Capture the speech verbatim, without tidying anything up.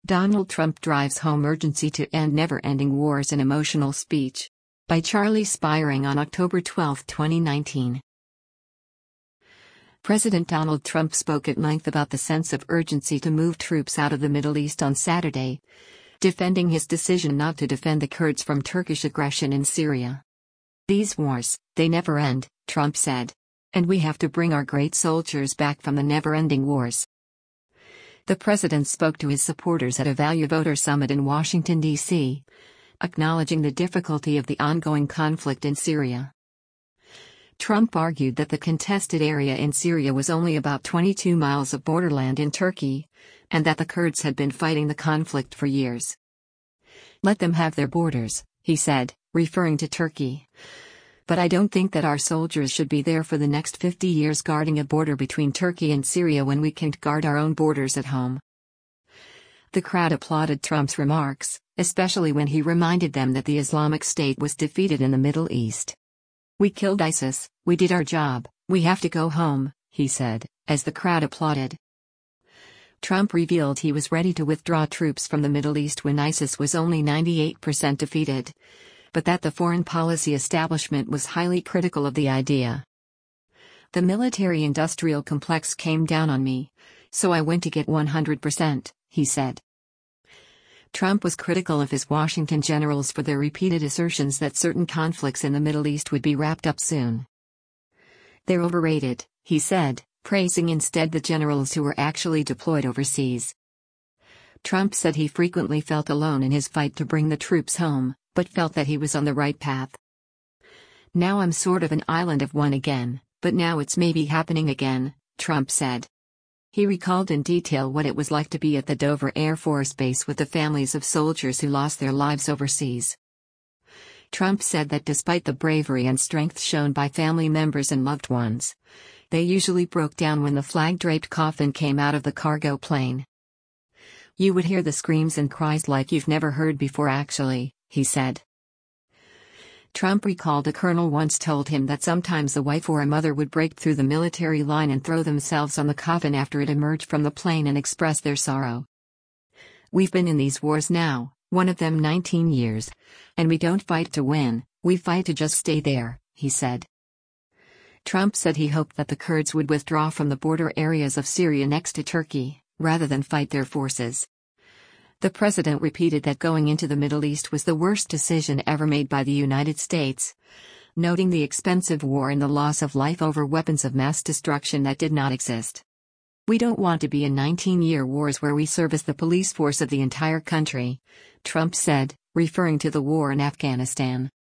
Donald Trump drives home urgency to end never-ending wars in emotional speech. By Charlie Spiring on October twelfth, twenty nineteen. President Donald Trump spoke at length about the sense of urgency to move troops out of the Middle East on Saturday, defending his decision not to defend the Kurds from Turkish aggression in Syria. "These wars, they never end," Trump said. "And we have to bring our great soldiers back from the never-ending wars." The president spoke to his supporters at a Value Voter Summit in Washington, D C, acknowledging the difficulty of the ongoing conflict in Syria. Trump argued that the contested area in Syria was only about twenty-two miles of borderland in Turkey, and that the Kurds had been fighting the conflict for years. "Let them have their borders," he said, referring to Turkey. "But I don't think that our soldiers should be there for the next fifty years guarding a border between Turkey and Syria when we can't guard our own borders at home." The crowd applauded Trump's remarks, especially when he reminded them that the Islamic State was defeated in the Middle East. "We killed ISIS, we did our job, we have to go home," he said, as the crowd applauded. Trump revealed he was ready to withdraw troops from the Middle East when ISIS was only ninety-eight percent defeated, but that the foreign policy establishment was highly critical of the idea. "The military-industrial complex came down on me, so I went to get one hundred percent, he said. Trump was critical of his Washington generals for their repeated assertions that certain conflicts in the Middle East would be wrapped up soon. "They're overrated," he said, praising instead the generals who were actually deployed overseas. Trump said he frequently felt alone in his fight to bring the troops home, but felt that he was on the right path. "Now I'm sort of an island of one again, but now it's maybe happening again," Trump said. He recalled in detail what it was like to be at the Dover Air Force Base with the families of soldiers who lost their lives overseas. Trump said that despite the bravery and strength shown by family members and loved ones, they usually broke down when the flag-draped coffin came out of the cargo plane. "You would hear the screams and cries like you've never heard before actually," he said. Trump recalled a colonel once told him that sometimes a wife or a mother would break through the military line and throw themselves on the coffin after it emerged from the plane and express their sorrow. "We've been in these wars now, one of them nineteen years, and we don't fight to win, we fight to just stay there," he said. Trump said he hoped that the Kurds would withdraw from the border areas of Syria next to Turkey, rather than fight their forces. The president repeated that going into the Middle East was the worst decision ever made by the United States, noting the expensive war and the loss of life over weapons of mass destruction that did not exist. "We don't want to be in nineteen-year wars where we serve as the police force of the entire country," Trump said, referring to the war in Afghanistan.